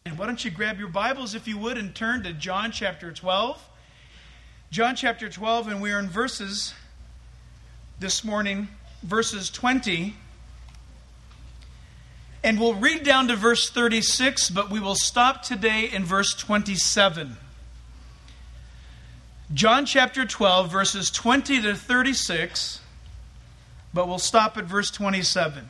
And why don't you grab your Bibles, if you would, and turn to John chapter 12. John chapter 12, and we are in verses this morning, verses 20. And we'll read down to verse 36, but we will stop today in verse 27. John chapter 12, verses 20 to 36, but we'll stop at verse 27.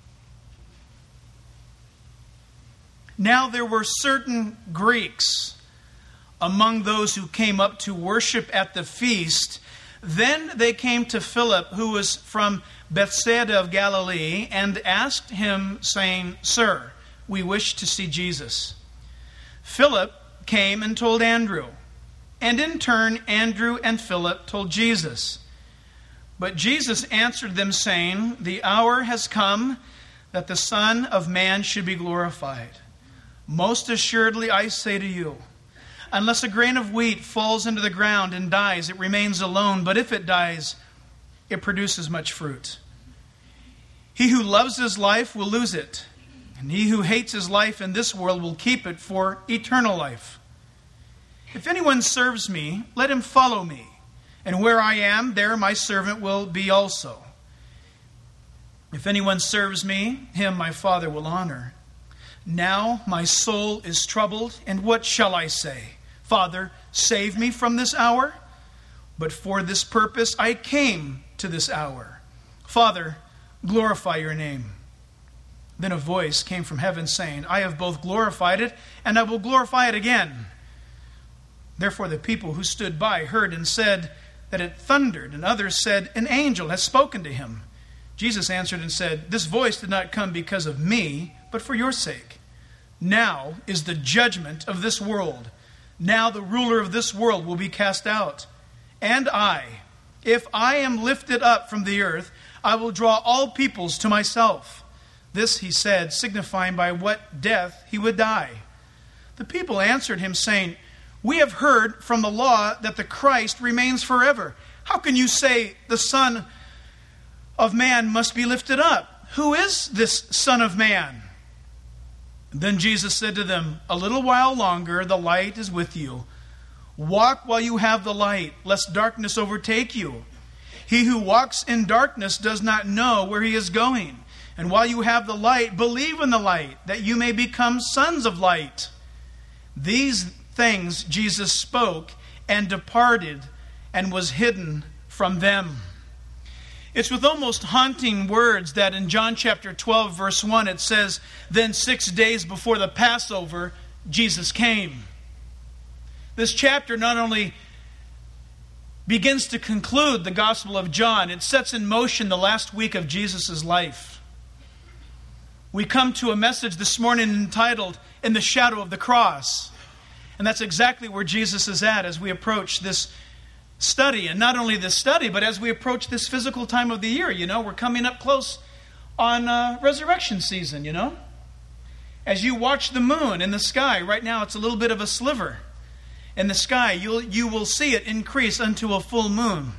Now there were certain Greeks among those who came up to worship at the feast. Then they came to Philip, who was from Bethsaida of Galilee, and asked him, saying, Sir, we wish to see Jesus. Philip came and told Andrew, and in turn Andrew and Philip told Jesus. But Jesus answered them, saying, The hour has come that the Son of Man should be glorified. Most assuredly I say to you, unless a grain of wheat falls into the ground and dies, it remains alone. But if it dies, it produces much fruit. He who loves his life will lose it, and he who hates his life in this world will keep it for eternal life. If anyone serves me, let him follow me, and where I am, there my servant will be also. If anyone serves me, him my Father will honor. Now my soul is troubled, and what shall I say? Father, save me from this hour? But for this purpose I came to this hour. Father, glorify your name. Then a voice came from heaven saying, I have both glorified it, and I will glorify it again. Therefore the people who stood by heard and said that it thundered, and others said, An angel has spoken to him. Jesus answered and said, This voice did not come because of me, but for your sake. Now is the judgment of this world. Now the ruler of this world will be cast out. And I, if I am lifted up from the earth, I will draw all peoples to myself. This he said, signifying by what death he would die. The people answered him, saying, We have heard from the law that the Christ remains forever. How can you say the Son of Man must be lifted up? Who is this Son of Man? Then Jesus said to them, A little while longer the light is with you. Walk while you have the light, lest darkness overtake you. He who walks in darkness does not know where he is going. And while you have the light, believe in the light, that you may become sons of light. These things Jesus spoke and departed and was hidden from them. It's with almost haunting words that in John chapter 12, verse 1, it says, Then 6 days before the Passover, Jesus came. This chapter not only begins to conclude the Gospel of John, it sets in motion the last week of Jesus' life. We come to a message this morning entitled, In the Shadow of the Cross. And that's exactly where Jesus is at as we approach this study. And not only this study, but as we approach this physical time of the year. You know, we're coming up close on resurrection season, you know. As you watch the moon in the sky, right now it's a little bit of a sliver in the sky. You will see it increase unto a full moon.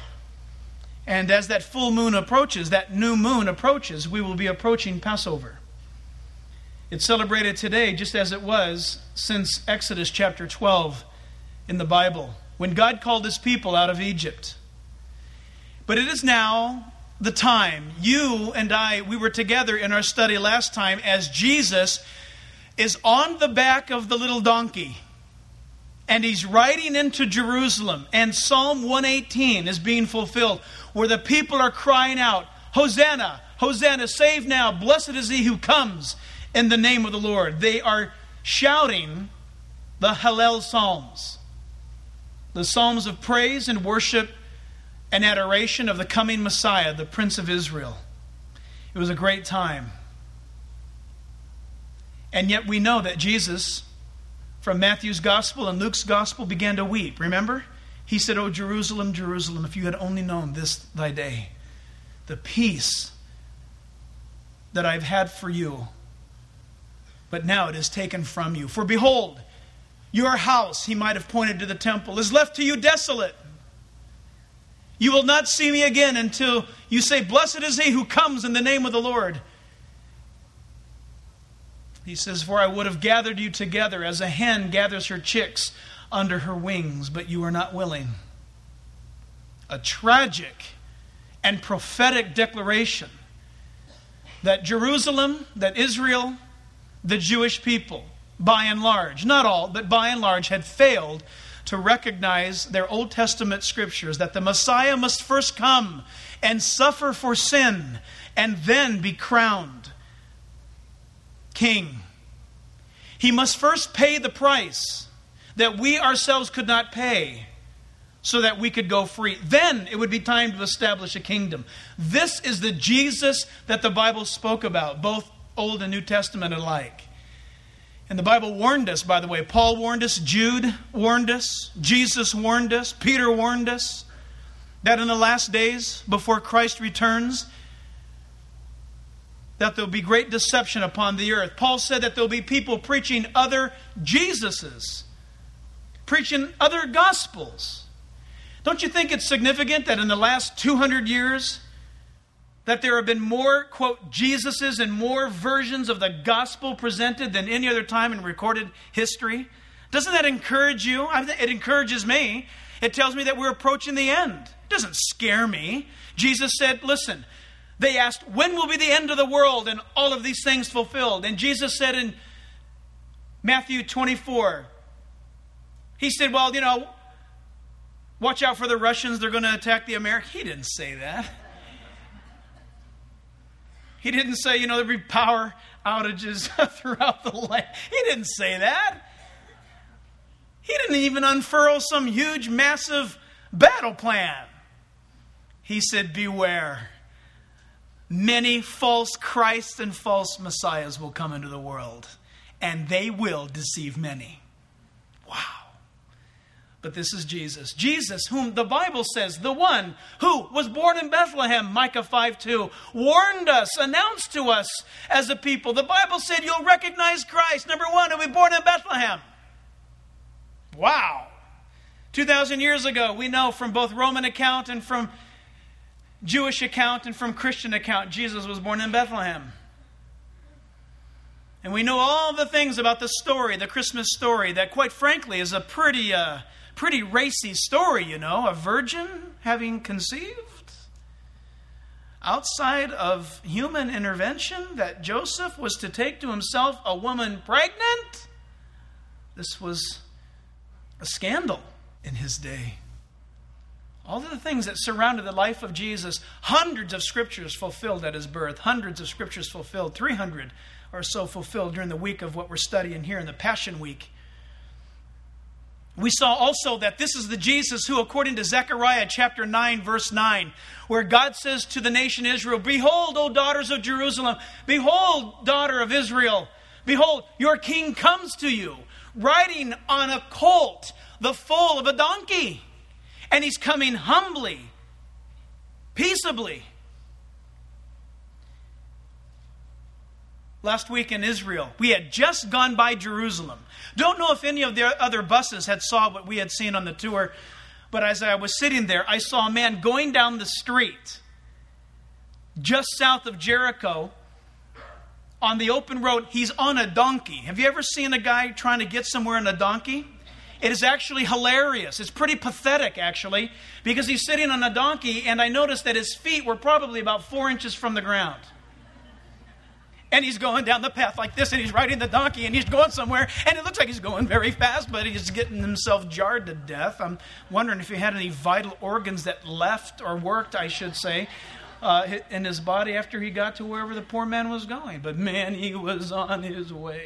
And as that full moon approaches, that new moon approaches, we will be approaching Passover. It's celebrated today just as it was since Exodus chapter 12 in the Bible, when God called his people out of Egypt. But it is now the time. You and I, we were together in our study last time as Jesus is on the back of the little donkey. And he's riding into Jerusalem. And Psalm 118 is being fulfilled, where the people are crying out, Hosanna, Hosanna, save now, blessed is he who comes in the name of the Lord. They are shouting the Hallel Psalms. The Psalms of praise and worship and adoration of the coming Messiah, the Prince of Israel. It was a great time. And yet we know that Jesus, from Matthew's Gospel and Luke's Gospel, began to weep. Remember? He said, O Jerusalem, Jerusalem, if you had only known this thy day, the peace that I've had for you, but now it is taken from you. For behold, your house, he might have pointed to the temple, is left to you desolate. You will not see me again until you say, Blessed is he who comes in the name of the Lord. He says, "For I would have gathered you together as a hen gathers her chicks under her wings, but you are not willing." A tragic and prophetic declaration that Jerusalem, that Israel, the Jewish people, by and large, not all, but by and large, had failed to recognize their Old Testament scriptures, that the Messiah must first come and suffer for sin and then be crowned king. He must first pay the price that we ourselves could not pay so that we could go free. Then it would be time to establish a kingdom. This is the Jesus that the Bible spoke about, both Old and New Testament alike. And the Bible warned us, by the way. Paul warned us, Jude warned us, Jesus warned us, Peter warned us, that in the last days, before Christ returns, that there will be great deception upon the earth. Paul said that there will be people preaching other Jesuses, preaching other gospels. Don't you think it's significant that in the last 200 years, that there have been more, quote, Jesuses and more versions of the gospel presented than any other time in recorded history? Doesn't that encourage you? It encourages me. It tells me that we're approaching the end. It doesn't scare me. Jesus said, listen, they asked, when will be the end of the world and all of these things fulfilled? And Jesus said in Matthew 24, he said, well, watch out for the Russians. They're going to attack the Americans. He didn't say that. He didn't say, there'll be power outages throughout the land. He didn't say that. He didn't even unfurl some huge, massive battle plan. He said, beware. Many false Christs and false Messiahs will come into the world, and they will deceive many. Wow. But this is Jesus. Jesus, whom the Bible says, the one who was born in Bethlehem, Micah 5:2, warned us, announced to us as a people. The Bible said you'll recognize Christ. Number one, he'll be born in Bethlehem. Wow. 2,000 years ago, we know from both Roman account and from Jewish account and from Christian account, Jesus was born in Bethlehem. And we know all the things about the story, the Christmas story, that quite frankly is a pretty racy story, a virgin having conceived outside of human intervention, that Joseph was to take to himself a woman pregnant. This was a scandal in his day. All of the things that surrounded the life of Jesus, hundreds of scriptures fulfilled at his birth, hundreds of scriptures fulfilled, 300 or so fulfilled during the week of what we're studying here in the Passion Week. We saw also that this is the Jesus who, according to Zechariah chapter 9, verse 9, where God says to the nation Israel, behold, O daughters of Jerusalem, behold, daughter of Israel, behold, your king comes to you, riding on a colt, the foal of a donkey. And he's coming humbly, peaceably. Last week in Israel, we had just gone by Jerusalem. Don't know if any of the other buses had saw what we had seen on the tour, but as I was sitting there, I saw a man going down the street just south of Jericho on the open road. He's on a donkey. Have you ever seen a guy trying to get somewhere on a donkey? It is actually hilarious. It's pretty pathetic, actually, because he's sitting on a donkey, and I noticed that his feet were probably about 4 inches from the ground. And he's going down the path like this, and he's riding the donkey, and he's going somewhere, and it looks like he's going very fast, but he's getting himself jarred to death. I'm wondering if he had any vital organs that left, or worked, I should say, in his body after he got to wherever the poor man was going. But man, he was on his way.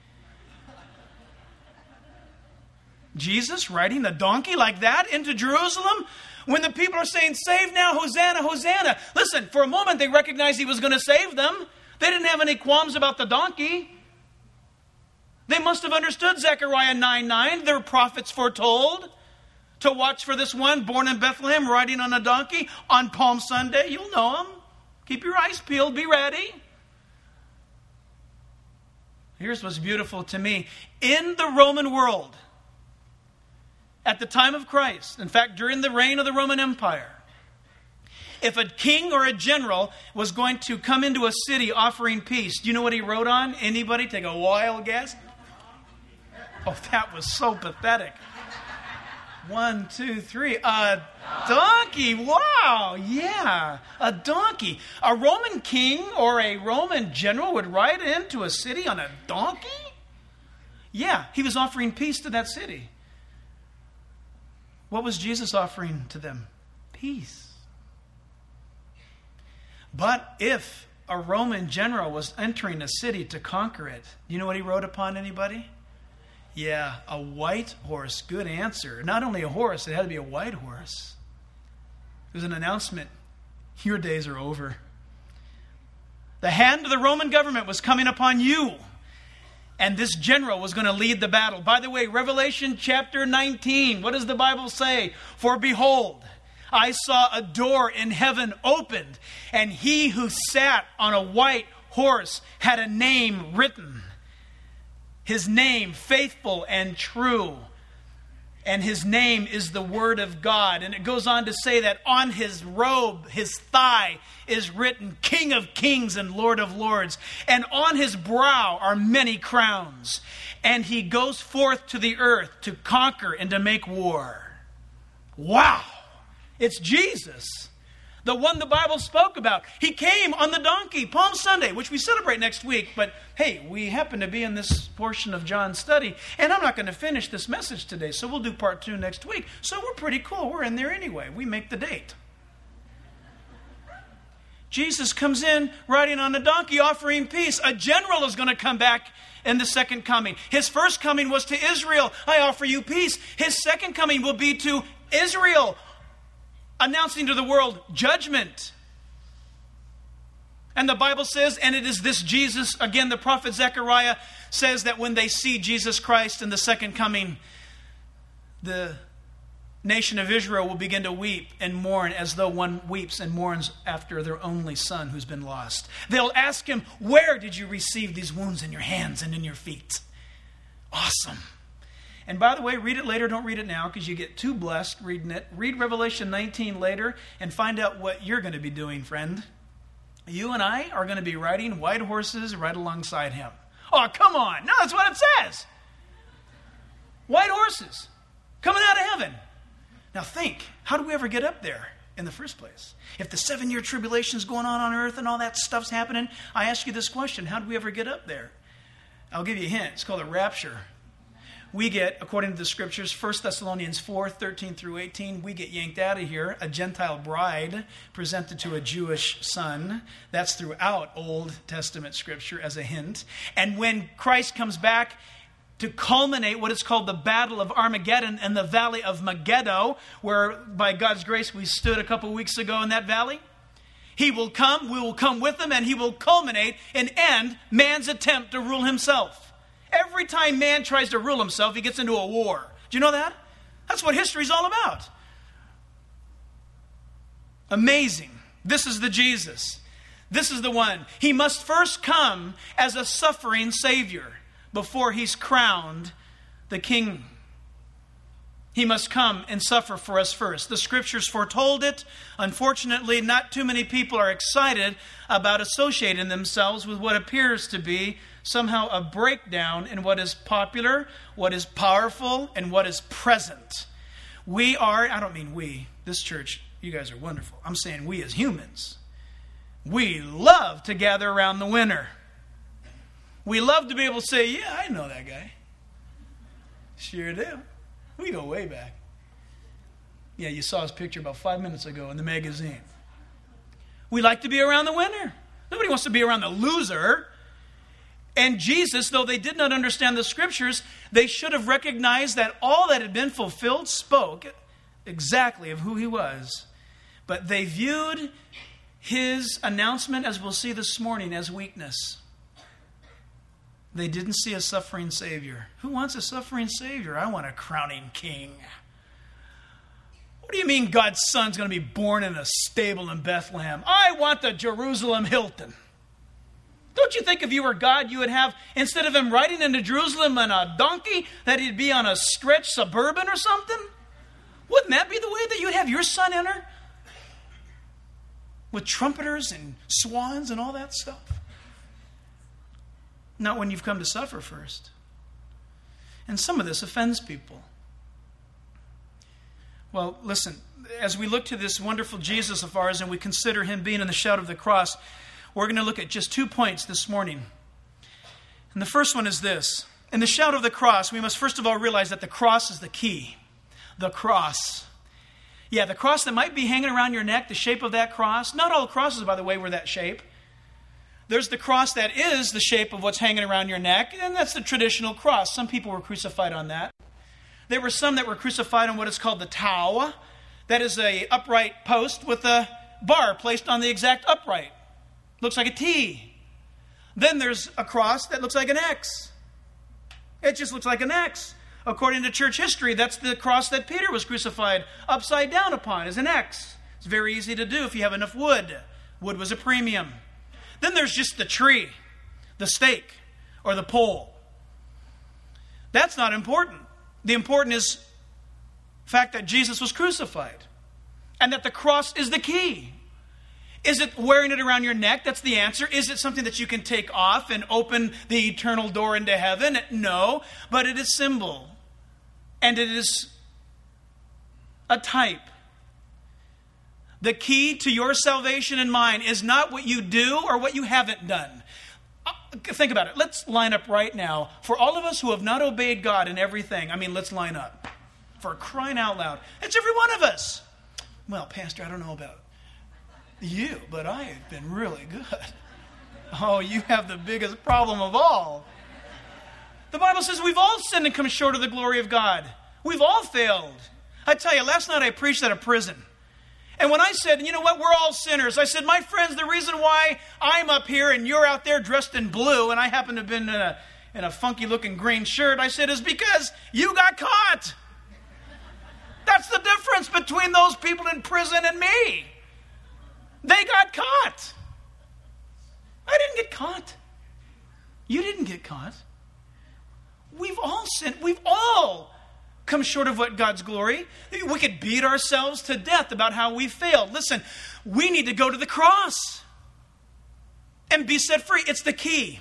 Jesus riding a donkey like that into Jerusalem when the people are saying, save now, Hosanna, Hosanna. Listen, for a moment they recognized he was going to save them. They didn't have any qualms about the donkey. They must have understood Zechariah 9:9. Their prophets foretold to watch for this one born in Bethlehem riding on a donkey on Palm Sunday. You'll know him. Keep your eyes peeled. Be ready. Here's what's beautiful to me. In the Roman world, at the time of Christ, in fact, during the reign of the Roman Empire, if a king or a general was going to come into a city offering peace, do you know what he rode on? Anybody take a wild guess? Oh, that was so pathetic. 1, 2, 3. A donkey. Wow. Yeah. A donkey. A Roman king or a Roman general would ride into a city on a donkey? Yeah. He was offering peace to that city. What was Jesus offering to them? Peace. But if a Roman general was entering a city to conquer it, you know what he rode upon, anybody? Yeah, a white horse. Good answer. Not only a horse, it had to be a white horse. It was an announcement. Your days are over. The hand of the Roman government was coming upon you. And this general was going to lead the battle. By the way, Revelation chapter 19. What does the Bible say? For behold, I saw a door in heaven opened. And he who sat on a white horse had a name written. His name, faithful and true. And his name is the Word of God. And it goes on to say that on his robe, his thigh, is written King of Kings and Lord of Lords. And on his brow are many crowns. And he goes forth to the earth to conquer and to make war. Wow! It's Jesus. The one the Bible spoke about. He came on the donkey, Palm Sunday, which we celebrate next week. But hey, we happen to be in this portion of John's study. And I'm not going to finish this message today. So we'll do part 2 next week. So we're pretty cool. We're in there anyway. We make the date. Jesus comes in riding on a donkey offering peace. A general is going to come back in the second coming. His first coming was to Israel. I offer you peace. His second coming will be to Israel, announcing to the world judgment. And the Bible says, and it is this Jesus, again, the prophet Zechariah says that when they see Jesus Christ in the second coming, the nation of Israel will begin to weep and mourn as though one weeps and mourns after their only son who's been lost. They'll ask him, where did you receive these wounds in your hands and in your feet? Awesome. And by the way, read it later. Don't read it now because you get too blessed reading it. Read Revelation 19 later and find out what you're going to be doing, friend. You and I are going to be riding white horses right alongside him. Oh, come on. No, that's what it says. White horses coming out of heaven. Now think, how do we ever get up there in the first place? If the 7-year tribulation is going on earth and all that stuff's happening, I ask you this question, how do we ever get up there? I'll give you a hint. It's called a rapture. We get, according to the scriptures, 1 Thessalonians 4, 13 through 18, we get yanked out of here, a Gentile bride presented to a Jewish son. That's throughout Old Testament scripture as a hint. And when Christ comes back to culminate what is called the Battle of Armageddon in the Valley of Megiddo, where by God's grace we stood a couple weeks ago in that valley, he will come, we will come with him, and he will culminate and end man's attempt to rule himself. Every time man tries to rule himself, he gets into a war. Do you know that? That's what history's all about. Amazing. This is the Jesus. This is the one. He must first come as a suffering Savior before he's crowned the King. He must come and suffer for us first. The scriptures foretold it. Unfortunately, not too many people are excited about associating themselves with what appears to be somehow a breakdown in what is popular, what is powerful, and what is present. We are, I don't mean we, this church, you guys are wonderful. I'm saying we as humans. We love to gather around the winner. We love to be able to say, yeah, I know that guy. Sure do. We go way back. Yeah, you saw his picture about 5 minutes ago in the magazine. We like to be around the winner. Nobody wants to be around the loser. And Jesus, though they did not understand the scriptures, they should have recognized that all that had been fulfilled spoke exactly of who he was. But they viewed his announcement, as we'll see this morning, as weakness. They didn't see a suffering Savior. Who wants a suffering Savior? I want a crowning King. What do you mean God's Son's going to be born in a stable in Bethlehem? I want the Jerusalem Hilton. Don't you think if you were God, you would have, instead of him riding into Jerusalem on a donkey, that he'd be on a stretch Suburban or something? Wouldn't that be the way that you'd have your son enter? with trumpeters and swans and all that stuff. Not when you've come to suffer first. And some of this offends people. Well, listen, as we look to this wonderful Jesus of ours and we consider him being in the shadow of the cross, we're going to look at just 2 points this morning. And the first one is this. In the shadow of the cross, we must first of all realize that the cross is the key. The cross. Yeah, the cross that might be hanging around your neck, the shape of that cross. Not all crosses, by the way, were that shape. There's the cross that is the shape of what's hanging around your neck, and that's the traditional cross. Some people were crucified on that. There were some that were crucified on what is called the tau. That is an upright post with a bar placed on the exact upright. Looks like a T. Then there's a cross that looks like an X. It just looks like an X. According to church history, that's the cross that Peter was crucified upside down upon, is an X. It's very easy to do if you have enough wood. Wood was a premium. Then there's just the tree, the stake, or the pole. That's not important. The important is the fact that Jesus was crucified and that the cross is the key. Is it wearing it around your neck? That's the answer. Is it something that you can take off and open the eternal door into heaven? No, but it is symbol. And it is a type. The key to your salvation and mine is not what you do or what you haven't done. Think about it. Let's line up right now. For all of us who have not obeyed God in everything, let's line up. For crying out loud. It's every one of us. Well, Pastor, I don't know about you, but I have been really good. Oh, you have the biggest problem of all. The Bible says we've all sinned and come short of the glory of God. We've all failed. I tell you, last night I preached at a prison. And when I said, you know what, we're all sinners, I said, my friends, the reason why I'm up here and you're out there dressed in blue, and I happen to have been in a funky-looking green shirt, I said, is because you got caught. That's the difference between those people in prison and me. They got caught. I didn't get caught. You didn't get caught. We've all sinned. We've all come short of what God's glory. We could beat ourselves to death about how we failed. Listen, we need to go to the cross and be set free. It's the key.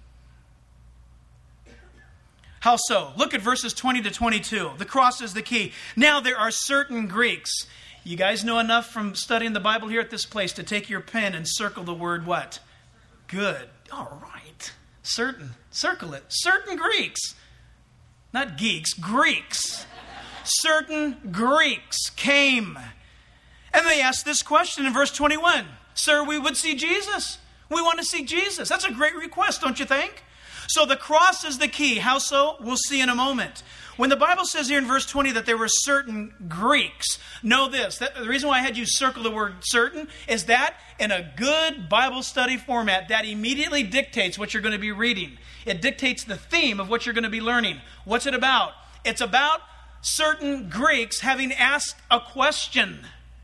How so? Look at verses 20 to 22. The cross is the key. Now there are certain Greeks. You guys know enough from studying the Bible here at this place to take your pen and circle the word what? Good. All right. Certain. Circle it. Certain Greeks. Not geeks, Greeks. Certain Greeks came. And they asked this question in verse 21. Sir, we would see Jesus. We want to see Jesus. That's a great request, don't you think? So the cross is the key. How so? We'll see in a moment. When the Bible says here in verse 20 that there were certain Greeks, know this. The reason why I had you circle the word certain is that in a good Bible study format, that immediately dictates what you're going to be reading. It dictates the theme of what you're going to be learning. What's it about? It's about certain Greeks having asked a question.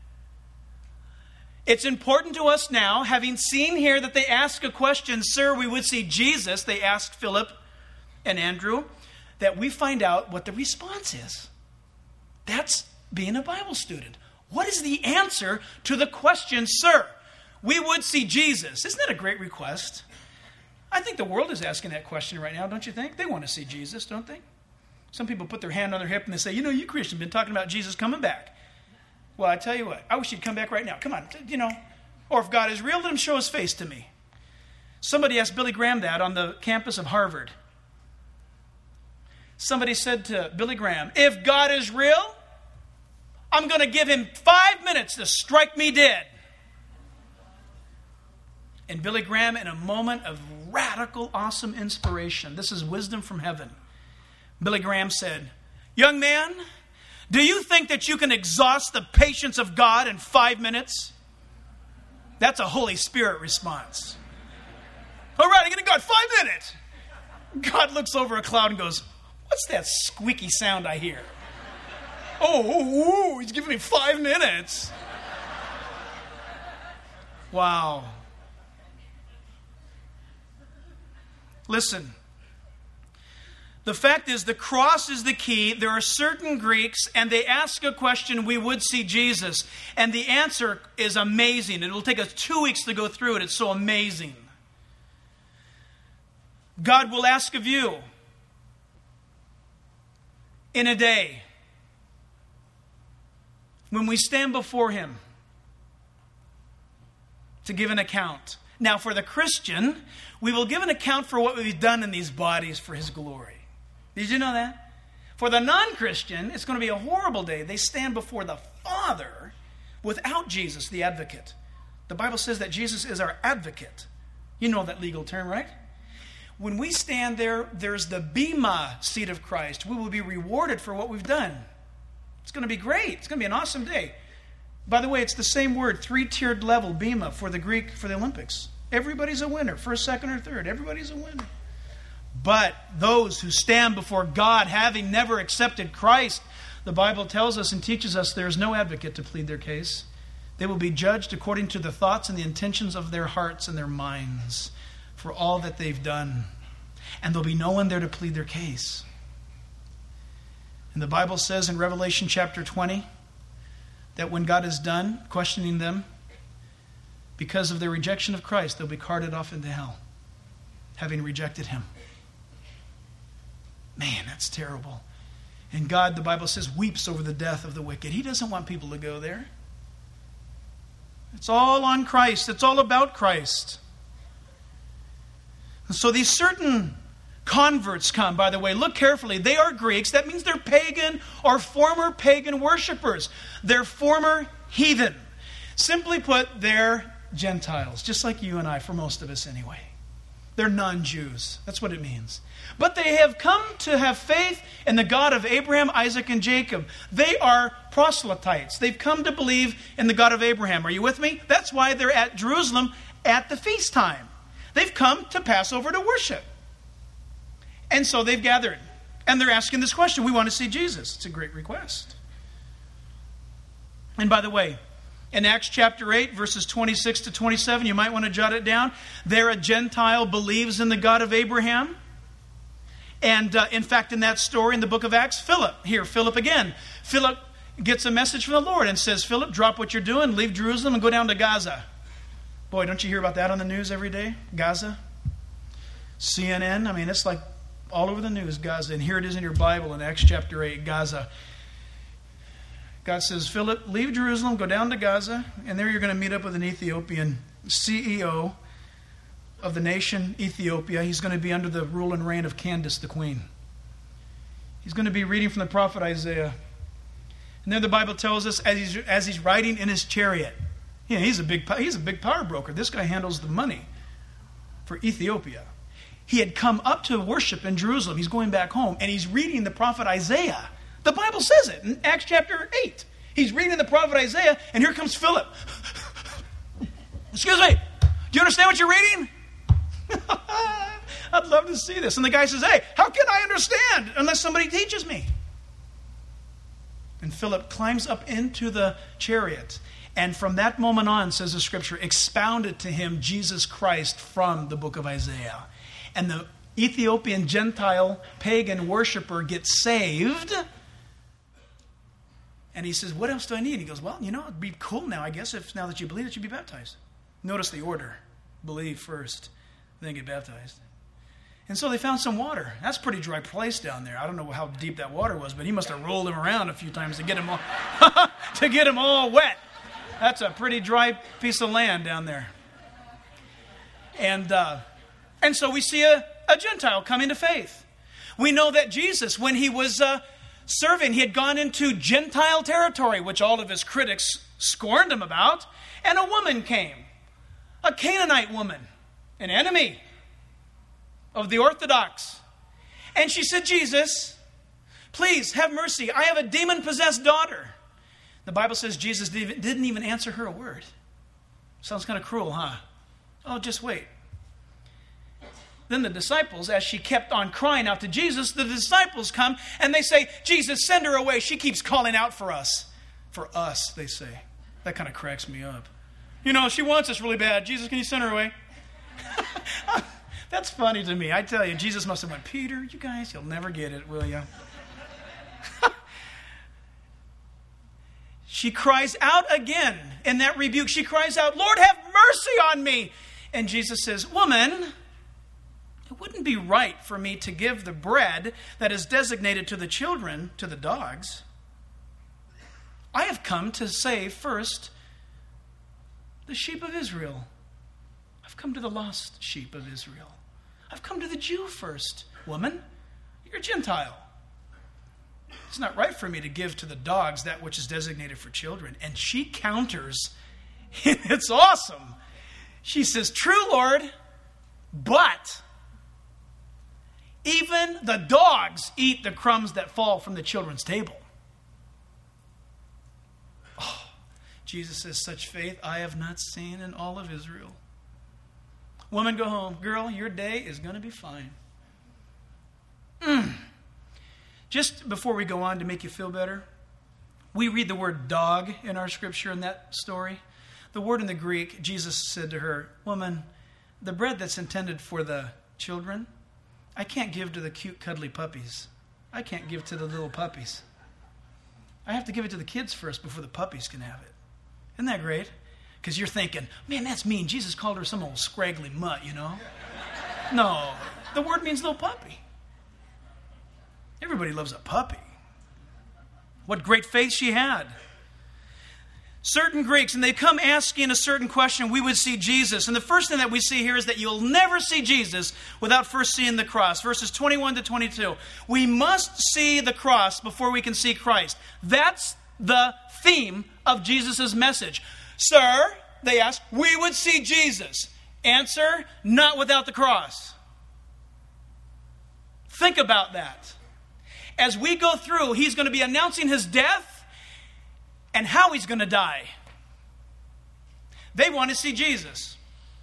It's important to us now, having seen here that they ask a question, sir, we would see Jesus. They asked Philip and Andrew, that we find out what the response is. That's being a Bible student. What is the answer to the question, sir, we would see Jesus? Isn't that a great request? I think the world is asking that question right now, don't you think? They want to see Jesus, don't they? Some people put their hand on their hip and they say, you Christians have been talking about Jesus coming back. Well, I tell you what, I wish he'd come back right now. Come on, Or if God is real, let him show his face to me. Somebody asked Billy Graham that on the campus of Harvard. Somebody said to Billy Graham, if God is real, I'm going to give him 5 minutes to strike me dead. And Billy Graham, in a moment of radical, awesome inspiration, this is wisdom from heaven, Billy Graham said, young man, do you think that you can exhaust the patience of God in 5 minutes? That's a Holy Spirit response. All right, I'm going to go 5 minutes. God looks over a cloud and goes, what's that squeaky sound I hear? Oh, he's giving me 5 minutes. Wow. Listen, The fact is, the cross is the key. There are certain Greeks, and they ask a question, we would see Jesus. And the answer is amazing. It will take us 2 weeks to go through it. It's so amazing. God will ask of you in a day, when we stand before Him, to give an account. Now, for the Christian, we will give an account for what we've done in these bodies for His glory. Did you know that? For the non-Christian, it's going to be a horrible day. They stand before the Father without Jesus, the advocate. The Bible says that Jesus is our advocate. You know that legal term, right? When we stand there, there's the Bema seat of Christ. We will be rewarded for what we've done. It's going to be great. It's going to be an awesome day. By the way, it's the same word, 3-tiered level, Bema, for the Greek, for the Olympics. Everybody's a winner, first, second, or third. Everybody's a winner. But those who stand before God, having never accepted Christ, the Bible tells us and teaches us there is no advocate to plead their case. They will be judged according to the thoughts and the intentions of their hearts and their minds for all that they've done. And there'll be no one there to plead their case. And the Bible says in Revelation chapter 20 that when God is done questioning them, because of their rejection of Christ, they'll be carted off into hell, having rejected Him. Man, that's terrible. And God, the Bible says, weeps over the death of the wicked. He doesn't want people to go there. It's all on Christ. It's all about Christ. And so these certain converts come, by the way. Look carefully. They are Greeks. That means they're pagan or former pagan worshipers. They're former heathen. Simply put, they're Gentiles, just like you and I, for most of us anyway. They're non-Jews. That's what it means. But they have come to have faith in the God of Abraham, Isaac, and Jacob. They are proselytes. They've come to believe in the God of Abraham. Are you with me? That's why they're at Jerusalem at the feast time. They've come to Passover to worship. And so they've gathered. And they're asking this question. We want to see Jesus. It's a great request. And by the way, in Acts chapter 8, verses 26 to 27, you might want to jot it down. There a Gentile believes in the God of Abraham. And in fact, in that story in the book of Acts, Philip again. Philip gets a message from the Lord and says, Philip, drop what you're doing, leave Jerusalem and go down to Gaza. Boy, don't you hear about that on the news every day? Gaza? CNN? I mean, it's like all over the news, Gaza. And here it is in your Bible in Acts chapter 8, Gaza. God says, Philip, leave Jerusalem, go down to Gaza, and there you're going to meet up with an Ethiopian CEO of the nation Ethiopia. He's going to be under the rule and reign of Candace, the queen. He's going to be reading from the prophet Isaiah. And there the Bible tells us, as he's riding in his chariot, he's a big power broker. This guy handles the money for Ethiopia. He had come up to worship in Jerusalem. He's going back home, and he's reading the prophet Isaiah. The Bible says it in Acts chapter 8. He's reading the prophet Isaiah, and here comes Philip. Excuse me, do you understand what you're reading? I'd love to see this. And the guy says, hey, how can I understand unless somebody teaches me? And Philip climbs up into the chariot. And from that moment on, says the scripture, expounded to him Jesus Christ from the book of Isaiah. And the Ethiopian Gentile pagan worshiper gets saved. And he says, what else do I need? He goes, well, it'd be cool now, I guess, if now that you believe that you'd be baptized. Notice the order. Believe first, then get baptized. And so they found some water. That's a pretty dry place down there. I don't know how deep that water was, but he must have rolled him around a few times to get him all wet. That's a pretty dry piece of land down there. And so we see a Gentile coming to faith. We know that Jesus, when he was serving, he had gone into Gentile territory, which all of his critics scorned him about. And a woman came, a Canaanite woman, an enemy of the Orthodox. And she said, Jesus, please have mercy. I have a demon-possessed daughter. The Bible says Jesus didn't even answer her a word. Sounds kind of cruel, huh? Oh, just wait. Then the disciples, as she kept on crying out to Jesus, the disciples come and they say, Jesus, send her away. She keeps calling out for us. For us, they say. That kind of cracks me up. She wants us really bad. Jesus, can you send her away? That's funny to me. I tell you, Jesus must have went, Peter, you guys, you'll never get it, will you? She cries out again in that rebuke. She cries out, Lord, have mercy on me. And Jesus says, woman, it wouldn't be right for me to give the bread that is designated to the children to the dogs. I have come to save first the sheep of Israel. I've come to the lost sheep of Israel. I've come to the Jew first. Woman, you're a Gentile. It's not right for me to give to the dogs that which is designated for children. And she counters. It's awesome. She says, true, Lord, but even the dogs eat the crumbs that fall from the children's table. Oh, Jesus says, such faith I have not seen in all of Israel. Woman, go home. Girl, your day is going to be fine. Just before we go on, to make you feel better, we read the word dog in our scripture in that story. The word in the Greek, Jesus said to her, woman, the bread that's intended for the children, I can't give to the cute, cuddly puppies. I can't give to the little puppies. I have to give it to the kids first before the puppies can have it. Isn't that great? Because you're thinking, man, that's mean. Jesus called her some old scraggly mutt, you know? No, the word means little puppy. Everybody loves a puppy. What great faith she had. Certain Greeks, and they come asking a certain question, we would see Jesus. And the first thing that we see here is that you'll never see Jesus without first seeing the cross. Verses 21 to 22. We must see the cross before we can see Christ. That's the theme of Jesus' message. Sir, they ask, we would see Jesus. Answer, not without the cross. Think about that. As we go through, he's going to be announcing his death and how he's going to die. They want to see Jesus.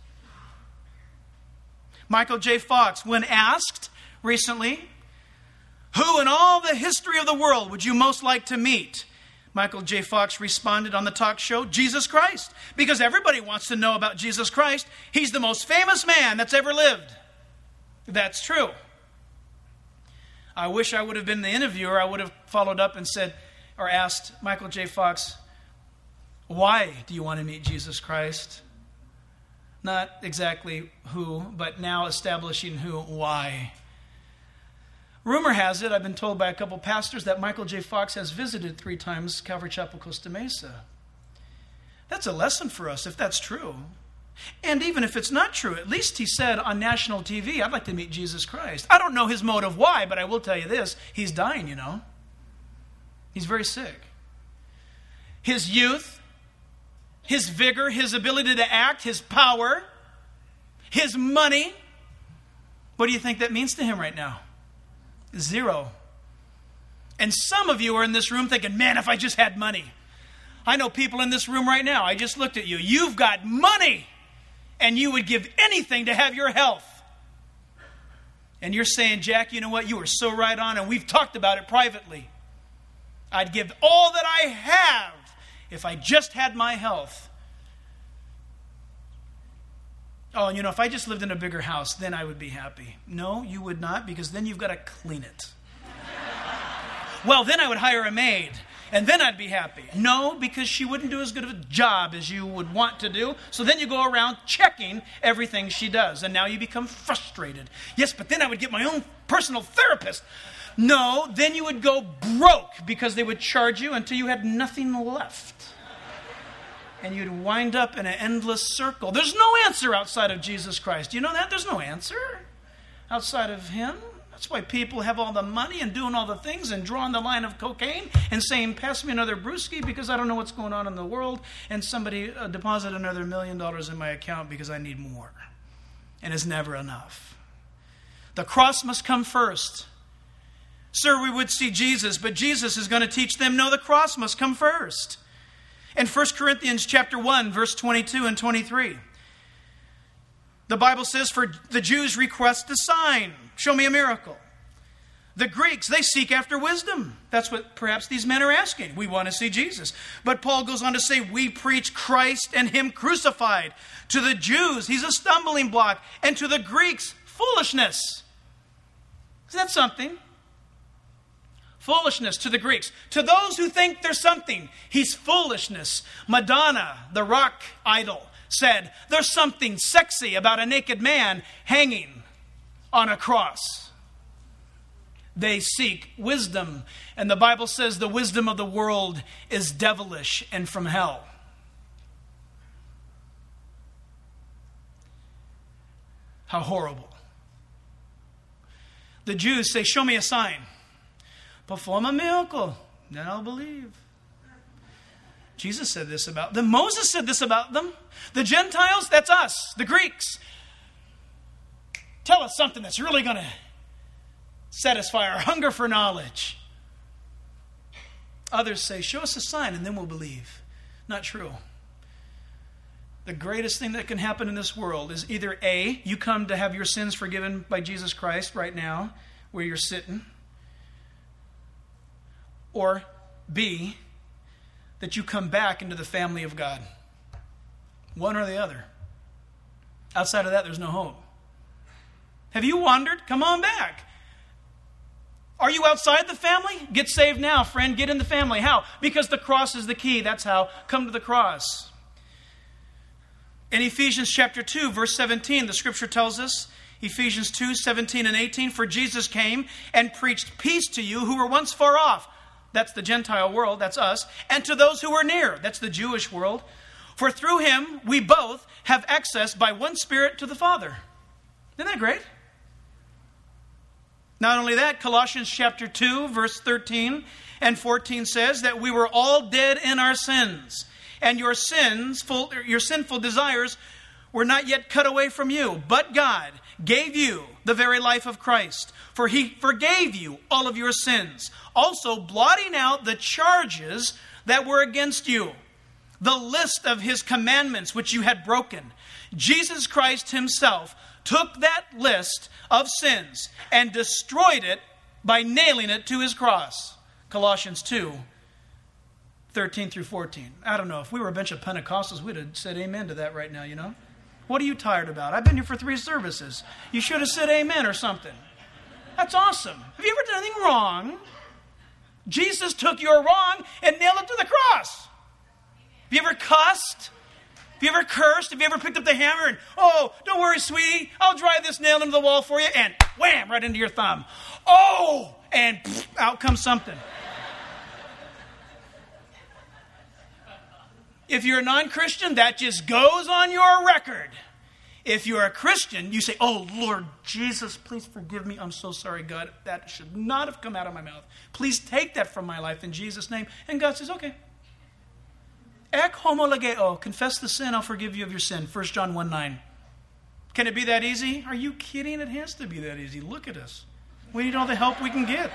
Michael J. Fox, when asked recently, who in all the history of the world would you most like to meet? Michael J. Fox responded on the talk show, Jesus Christ. Because everybody wants to know about Jesus Christ. He's the most famous man that's ever lived. That's true. I wish I would have been the interviewer. I would have followed up and said, or asked Michael J. Fox, why do you want to meet Jesus Christ? Not exactly who, but now establishing who, why. Rumor has it, I've been told by a couple pastors, that Michael J. Fox has visited 3 times Calvary Chapel, Costa Mesa. That's a lesson for us, if that's true. And even if it's not true, at least he said on national TV, I'd like to meet Jesus Christ. I don't know his motive why, but I will tell you this, he's dying, you know. He's very sick. His youth, his vigor, his ability to act, his power, his money, what do you think that means to him right now? 0. And some of you are in this room thinking, man, if I just had money. I know people in this room right now. I just looked at you. You've got money, and you would give anything to have your health. And you're saying, Jack, you know what? You were so right on, and we've talked about it privately. I'd give all that I have if I just had my health. Oh, and you know, if I just lived in a bigger house, then I would be happy. No, you would not, because then you've got to clean it. Well, then I would hire a maid, and then I'd be happy. No, because she wouldn't do as good of a job as you would want to do. So then you go around checking everything she does, and now you become frustrated. Yes, but then I would get my own personal therapist. No, then you would go broke because they would charge you until you had nothing left. And you'd wind up in an endless circle. There's no answer outside of Jesus Christ. You know that? There's no answer outside of him. That's why people have all the money and doing all the things and drawing the line of cocaine and saying, pass me another brewski because I don't know what's going on in the world, and somebody deposit another $1 million in my account because I need more. And it's never enough. The cross must come first. Sir, we would see Jesus, but Jesus is going to teach them, no, the cross must come first. In 1 Corinthians chapter 1, verse 22 and 23, the Bible says, for the Jews request a sign. Show me a miracle. The Greeks, they seek after wisdom. That's what perhaps these men are asking. We want to see Jesus. But Paul goes on to say, we preach Christ and him crucified. To the Jews, he's a stumbling block. And to the Greeks, foolishness. Is that something? Foolishness to the Greeks. To those who think there's something, he's foolishness. Madonna, the rock idol, said, there's something sexy about a naked man hanging on a cross. They seek wisdom, and the Bible says the wisdom of the world is devilish and from hell. How horrible. The Jews say, show me a sign. Perform a miracle, then I'll believe. Jesus said this about them. Moses said this about them. The Gentiles, that's us, the Greeks. Tell us something that's really going to satisfy our hunger for knowledge. Others say, show us a sign and then we'll believe. Not true. The greatest thing that can happen in this world is either A, you come to have your sins forgiven by Jesus Christ right now, where you're sitting, or B, that you come back into the family of God. One or the other. Outside of that, there's no hope. Have you wandered? Come on back. Are you outside the family? Get saved now, friend. Get in the family. How? Because the cross is the key. That's how. Come to the cross. In Ephesians chapter 2, verse 17, the scripture tells us, Ephesians 2, 17 and 18, for Jesus came and preached peace to you who were once far off. That's the Gentile world, that's us. And to those who were near, that's the Jewish world. For through him we both have access by one Spirit to the Father. Isn't that great? Not only that, Colossians chapter 2, verse 13 and 14 says that we were all dead in our sins. And your sinful desires were not yet cut away from you. But God gave you the very life of Christ. For he forgave you all of your sins. Also blotting out the charges that were against you. The list of his commandments which you had broken. Jesus Christ himself took that list of sins and destroyed it by nailing it to his cross. Colossians 2, 13 through 14. I don't know. If we were a bunch of Pentecostals, we'd have said amen to that right now, you know. What are you tired about? I've been here for 3 services. You should have said amen or something. That's awesome. Have you ever done anything wrong? Jesus took your wrong and nailed it to the cross. Have you ever cussed? Have you ever cursed? Have you ever picked up the hammer and, oh, don't worry, sweetie, I'll drive this nail into the wall for you, and wham, right into your thumb. Oh, and out comes something. If you're a non-Christian, that just goes on your record. If you're a Christian, you say, oh, Lord Jesus, please forgive me. I'm so sorry, God. That should not have come out of my mouth. Please take that from my life in Jesus' name. And God says, okay. Ek homologeo, confess the sin, I'll forgive you of your sin. 1 John 1:9. Can it be that easy? Are you kidding? It has to be that easy. Look at us. We need all the help we can get.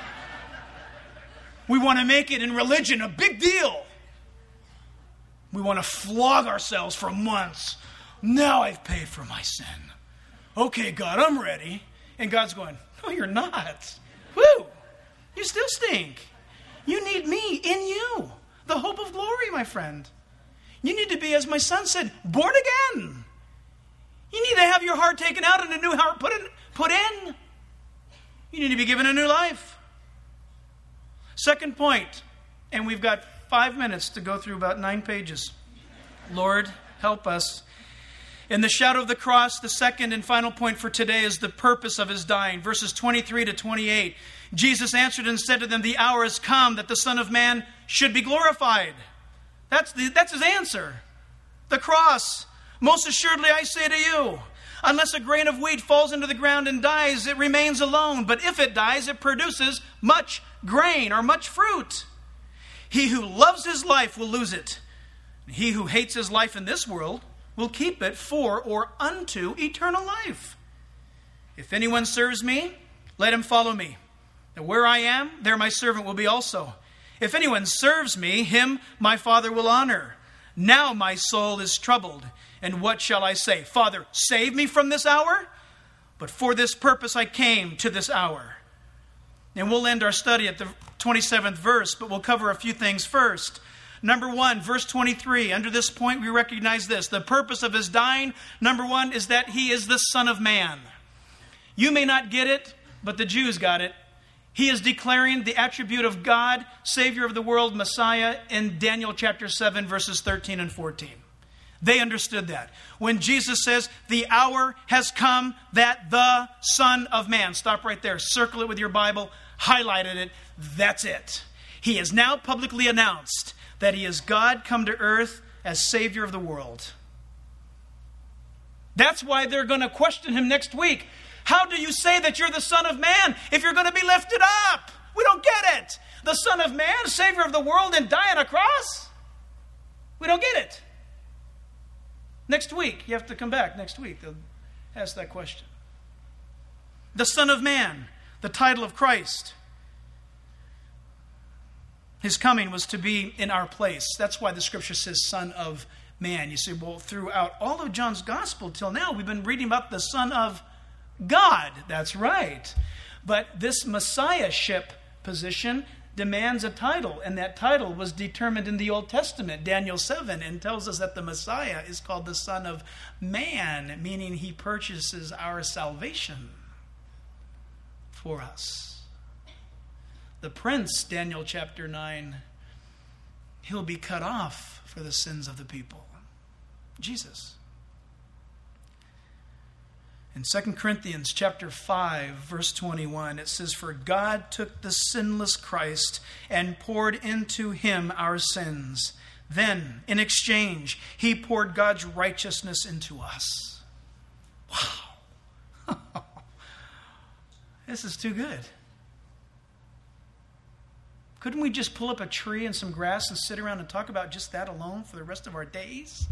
We want to make it in religion a big deal. We want to flog ourselves for months. Now I've paid for my sin. Okay, God, I'm ready. And God's going, no, you're not. Woo! You still stink. You need me in you. The hope of glory, my friend. You need to be, as my son said, born again. You need to have your heart taken out and a new heart put in. You need to be given a new life. Second point, and we've got 5 minutes to go through about 9 pages. Lord, help us. In the shadow of the cross, the second and final point for today is the purpose of his dying. Verses 23 to 28. Jesus answered and said to them, the hour has come that the Son of Man should be glorified. That's his answer. The cross. Most assuredly I say to you, unless a grain of wheat falls into the ground and dies, it remains alone. But if it dies, it produces much grain or much fruit. He who loves his life will lose it. He who hates his life in this world will keep it for or unto eternal life. If anyone serves me, let him follow me. And where I am, there my servant will be also. If anyone serves me, him my Father will honor. Now my soul is troubled. And what shall I say? Father, save me from this hour? But for this purpose I came to this hour. And we'll end our study at the 27th verse, but we'll cover a few things first. Number 1, verse 23. Under this point, we recognize this. The purpose of his dying, number 1, is that he is the Son of Man. You may not get it, but the Jews got it. He is declaring the attribute of God, Savior of the world, Messiah, in Daniel chapter 7, verses 13 and 14. They understood that. When Jesus says, the hour has come that the Son of Man, stop right there, circle it with your Bible, highlighted it, that's it. He has now publicly announced that he is God come to earth as Savior of the world. That's why they're going to question him next week. How do you say that you're the Son of Man if you're going to be lifted up? We don't get it. The Son of Man, Savior of the world, and die on a cross? We don't get it. Next week, you have to come back next week. They'll ask that question. The Son of Man, the title of Christ. His coming was to be in our place. That's why the scripture says Son of Man. You see, well, throughout all of John's gospel till now, we've been reading about the Son of God. That's right. But this Messiahship position demands a title, and that title was determined in the Old Testament, Daniel 7, and tells us that the Messiah is called the Son of Man, meaning he purchases our salvation for us. The Prince, Daniel chapter 9, he'll be cut off for the sins of the people. Jesus. In 2 Corinthians chapter 5, verse 21, it says, for God took the sinless Christ and poured into him our sins. Then, in exchange, he poured God's righteousness into us. Wow. This is too good. Couldn't we just pull up a tree and some grass and sit around and talk about just that alone for the rest of our days?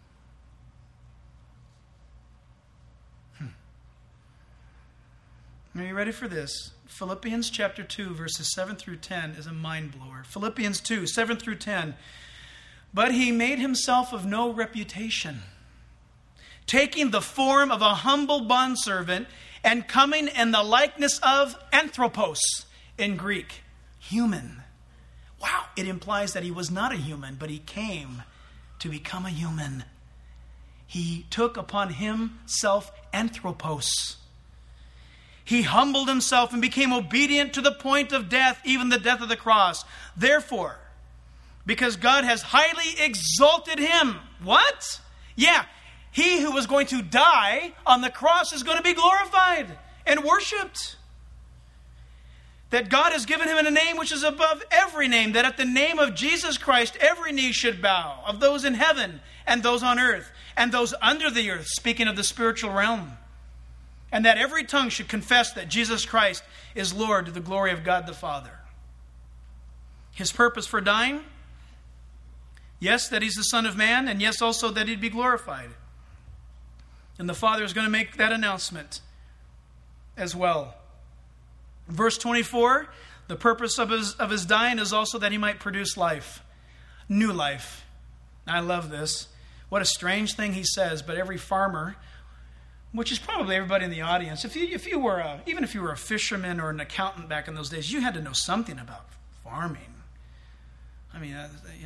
Are you ready for this? Philippians chapter 2, verses 7 through 10 is a mind blower. Philippians 2, 7 through 10. But he made himself of no reputation, taking the form of a humble bondservant and coming in the likeness of anthropos in Greek, human. Wow, it implies that he was not a human, but he came to become a human. He took upon himself anthropos. He humbled himself and became obedient to the point of death, even the death of the cross. Therefore, because God has highly exalted him. What? Yeah, he who was going to die on the cross is going to be glorified and worshiped. That God has given him a name which is above every name, that at the name of Jesus Christ every knee should bow, of those in heaven and those on earth and those under the earth, speaking of the spiritual realm. And that every tongue should confess that Jesus Christ is Lord to the glory of God the Father. His purpose for dying? Yes, that he's the Son of Man, and yes, also that he'd be glorified. And the Father is going to make that announcement as well. Verse 24, the purpose of his dying is also that he might produce life, new life. I love this. What a strange thing he says, but every farmer, which is probably everybody in the audience, even if you were a fisherman or an accountant back in those days, you had to know something about farming. I mean,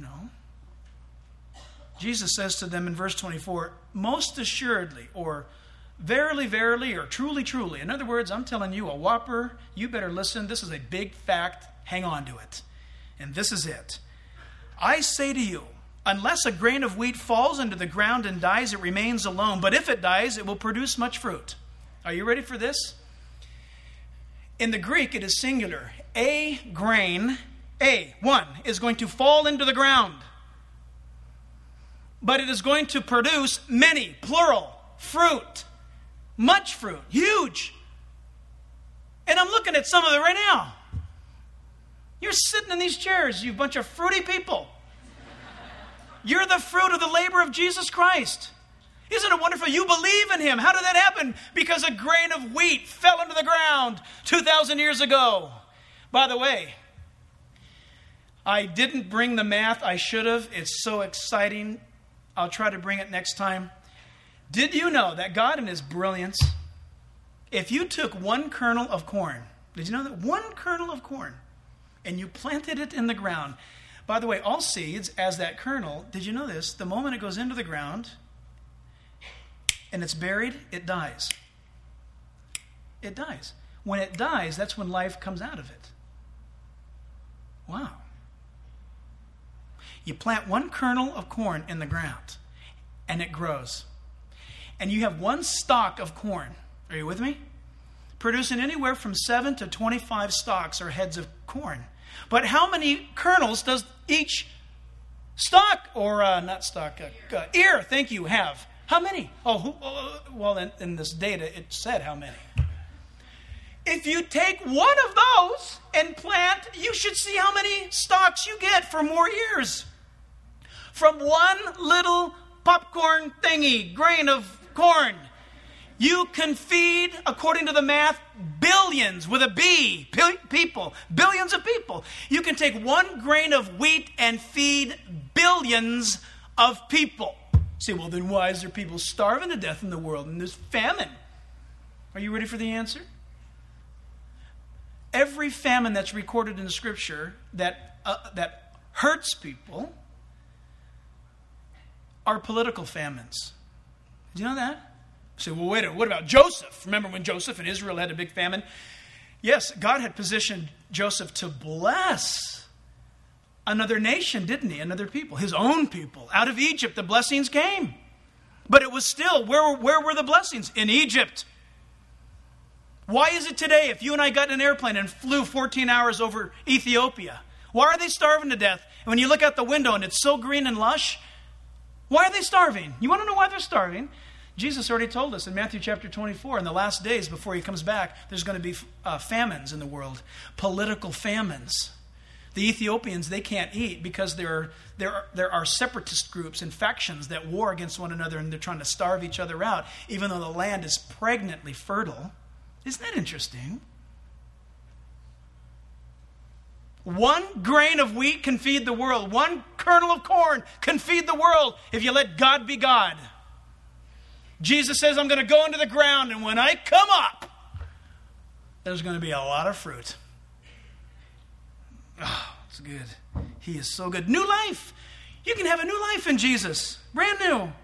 Jesus says to them in verse 24, most assuredly, or verily, verily, or truly, truly. In other words, I'm telling you a whopper, you better listen. This is a big fact. Hang on to it. And this is it. I say to you, unless a grain of wheat falls into the ground and dies, it remains alone. But if it dies, it will produce much fruit. Are you ready for this? In the Greek, it is singular. A grain, one, is going to fall into the ground. But it is going to produce many, plural, fruit. Much fruit. Huge. And I'm looking at some of it right now. You're sitting in these chairs, you bunch of fruity people. You're the fruit of the labor of Jesus Christ. Isn't it wonderful? You believe in him. How did that happen? Because a grain of wheat fell into the ground 2,000 years ago. By the way, I didn't bring the math. I should have. It's so exciting. I'll try to bring it next time. Did you know that God in his brilliance, if you took one kernel of corn, did you know that? One kernel of corn, and you planted it in the ground. By the way, all seeds, as that kernel, did you know this? The moment it goes into the ground and it's buried, it dies. it dies. When it dies, that's when life comes out of it. Wow. You plant one kernel of corn in the ground, and it grows. And you have one stalk of corn. Are you with me? Producing anywhere from 7 to 25 stalks or heads of corn. But how many kernels does each stalk, or not stalk, ear, thank you, have? How many? Well, in this data, it said how many. If you take one of those and plant, you should see how many stalks you get for more years. From one little popcorn thingy, grain of corn, you can feed, according to the math, billions with a B, people, billions of people. You can take one grain of wheat and feed billions of people. Say, well, then why is there people starving to death in the world and there's famine? Are you ready for the answer? Every famine that's recorded in the Scripture that hurts people are political famines. Did you know that? You say, well, wait a minute, what about Joseph? Remember when Joseph and Israel had a big famine? Yes, God had positioned Joseph to bless another nation, didn't he? Another people, his own people. Out of Egypt, the blessings came. But it was still, where were the blessings? In Egypt. Why is it today, if you and I got in an airplane and flew 14 hours over Ethiopia, why are they starving to death? And when you look out the window and it's so green and lush, why are they starving? You want to know why they're starving? Jesus already told us in Matthew chapter 24, in the last days before he comes back, there's going to be famines in the world, political famines. The Ethiopians, they can't eat because there are separatist groups and factions that war against one another, and they're trying to starve each other out, even though the land is pregnantly fertile. Isn't that interesting? One grain of wheat can feed the world. One kernel of corn can feed the world if you let God be God. Jesus says, I'm going to go into the ground, and when I come up, there's going to be a lot of fruit. Oh, it's good. He is so good. New life. You can have a new life in Jesus. Brand new.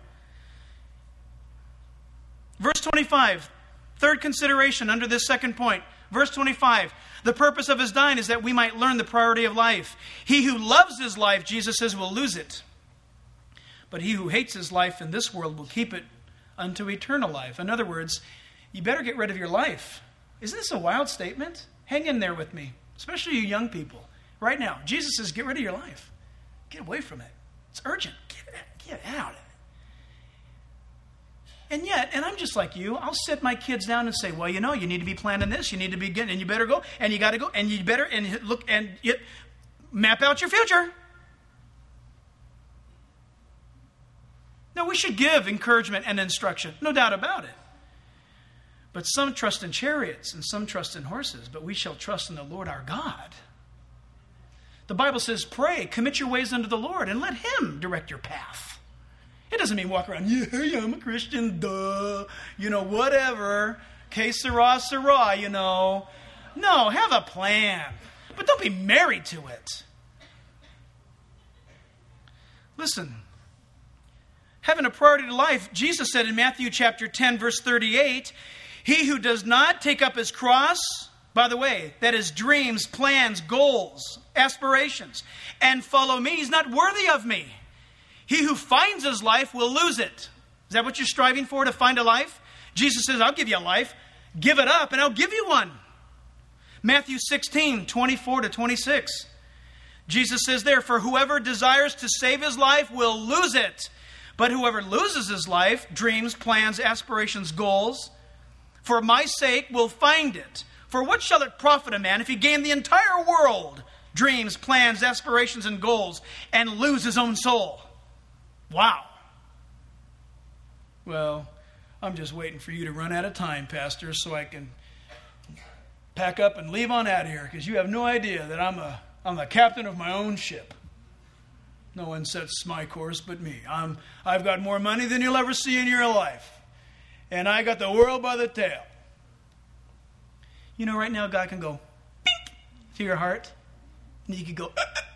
Verse 25. Third consideration under this second point. Verse 25. The purpose of his dying is that we might learn the priority of life. He who loves his life, Jesus says, will lose it. But he who hates his life in this world will keep it unto eternal life. In other words, you better get rid of your life. Isn't this a wild statement? Hang in there with me, especially you young people. Right now, Jesus says, get rid of your life. Get away from it. It's urgent. Get out of it. And yet, and I'm just like you, I'll sit my kids down and say, well, you know, you need to be planning this, you need to be getting, and you better go, and you got to go, and you better, and look, and map out your future. No, we should give encouragement and instruction, no doubt about it. But some trust in chariots and some trust in horses, but we shall trust in the Lord our God. The Bible says, pray, commit your ways unto the Lord, and let him direct your path. It doesn't mean walk around, yeah, I'm a Christian, duh, whatever, que sera, sera, No, have a plan, but don't be married to it. Listen, having a priority to life, Jesus said in Matthew chapter 10, verse 38, he who does not take up his cross, by the way, that is dreams, plans, goals, aspirations, and follow me, he's not worthy of me. He who finds his life will lose it. Is that what you're striving for, to find a life? Jesus says, I'll give you a life. Give it up and I'll give you one. Matthew 16, 24 to 26. Jesus says there, for whoever desires to save his life will lose it. But whoever loses his life, dreams, plans, aspirations, goals, for my sake will find it. For what shall it profit a man if he gain the entire world, dreams, plans, aspirations, and goals, and lose his own soul? Wow. Well, I'm just waiting for you to run out of time, Pastor, so I can pack up and leave on out of here, because you have no idea that I'm the captain of my own ship. No one sets my course but me. I've got more money than you'll ever see in your life. And I got the world by the tail. Right now God can go bink to your heart. And you can go,